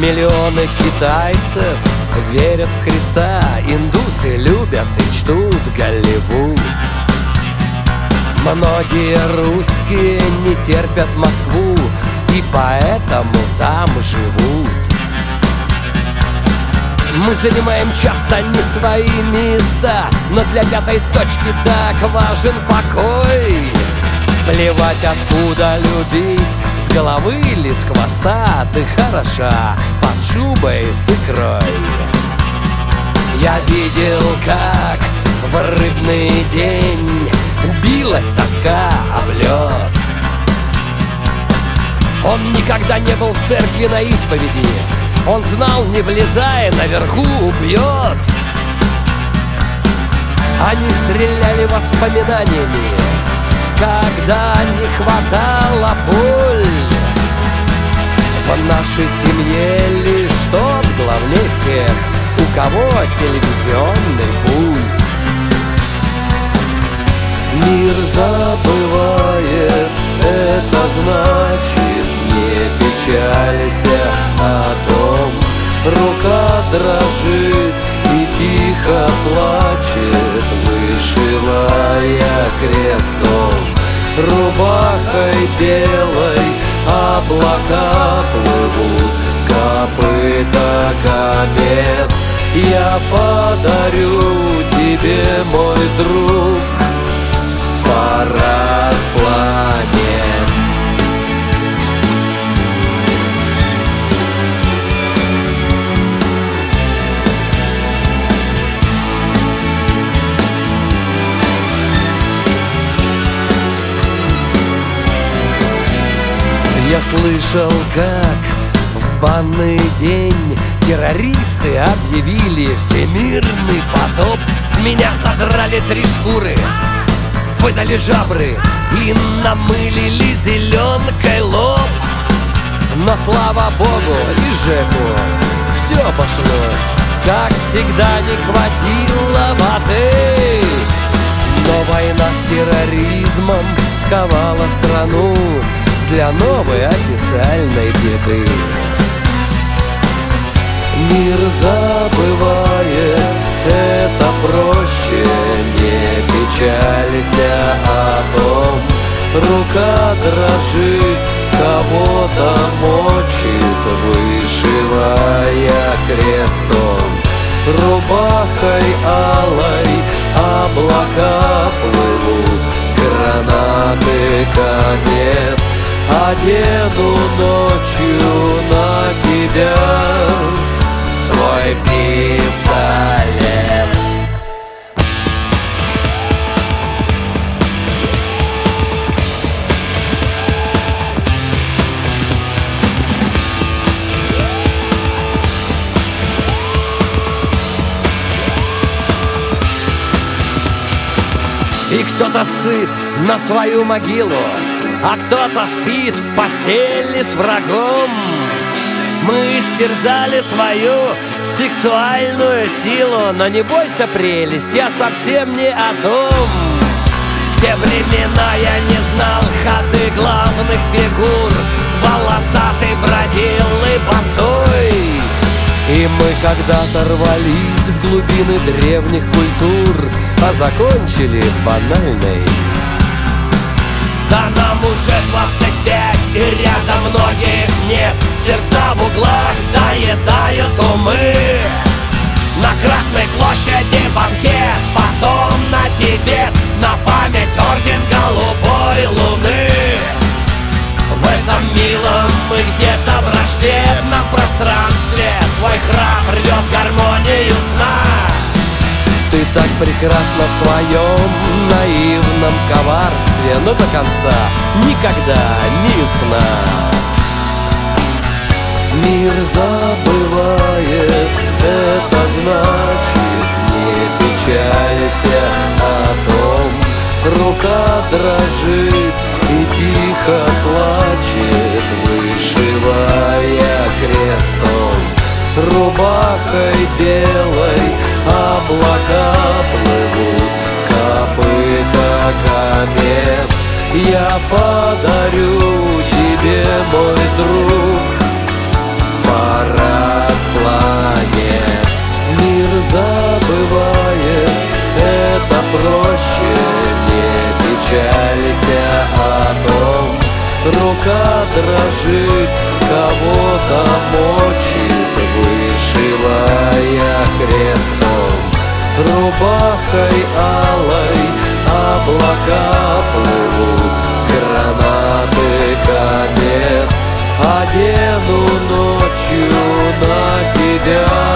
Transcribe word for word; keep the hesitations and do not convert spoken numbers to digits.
Миллионы китайцев верят в Христа, индусы любят и чтут Голливуд. Многие русские не терпят Москву и поэтому там живут. Мы занимаем часто не свои места, но для пятой точки так важен покой. Плевать откуда любить, с головы или с хвоста, ты хороша под шубой с икрой. Я видел, как в рыбный день билась тоска об лед. Он никогда не был в церкви на исповеди, он знал, не влезая, наверху убьет. Они стреляли воспоминаниями, когда не хватало пуль. В нашей семье лишь тот главнее всех, у кого телевизионный пульт. Мир забывает, это значит, не печалься о том. Рука дрожит и тихо плачет, вышивая крестом. Рубахой белой облака плывут, копыта комет. Я подарю тебе, мой друг, парад планет. Я слышал, как в банный день террористы объявили всемирный потоп. С меня содрали три шкуры, выдали жабры и намылили зеленкой лоб. Но слава богу и Жеку все обошлось, как всегда не хватило воды. Но война с терроризмом сковала страну для новой официальной беды. Мир забывает, это проще, не печалься о том. Рука дрожит, кого-то мочит, вышивая крестом. Рубахой алой облака плывут, гранаты комет. Одену ночью на тебя свой пистолет. И кто-то сыт на свою могилу, а кто-то спит в постели с врагом. Мы истерзали свою сексуальную силу, но не бойся, прелесть, я совсем не о том. В те времена я не знал ходы главных фигур, волосатый бродил и босой. И мы когда-то рвались в глубины древних культур, а закончили банальной. Да нам уже двадцать пять, и рядом многих нет. Сердца в углах доедают умы. На Красной площади банкет, потом на Тибет, на память орден голубой луны. В этом милом мы где-то в враждебном пространстве. Твой храп рвет гармонию сна. Ты так прекрасна в своем наивном коварстве, но до конца никогда не ясна. Мир забывает, это значит, не печалься о том. Рука дрожит и тихо плачет, вышивая крестом. Рубахой белой облака плывут, копыта комет. Я подарю тебе, мой друг, парад. печались о том. Рука дрожит, кого-то мочит, вышивая крестом. Рубахой алой облака плывут, гранаты комет. Одену ночью на тебя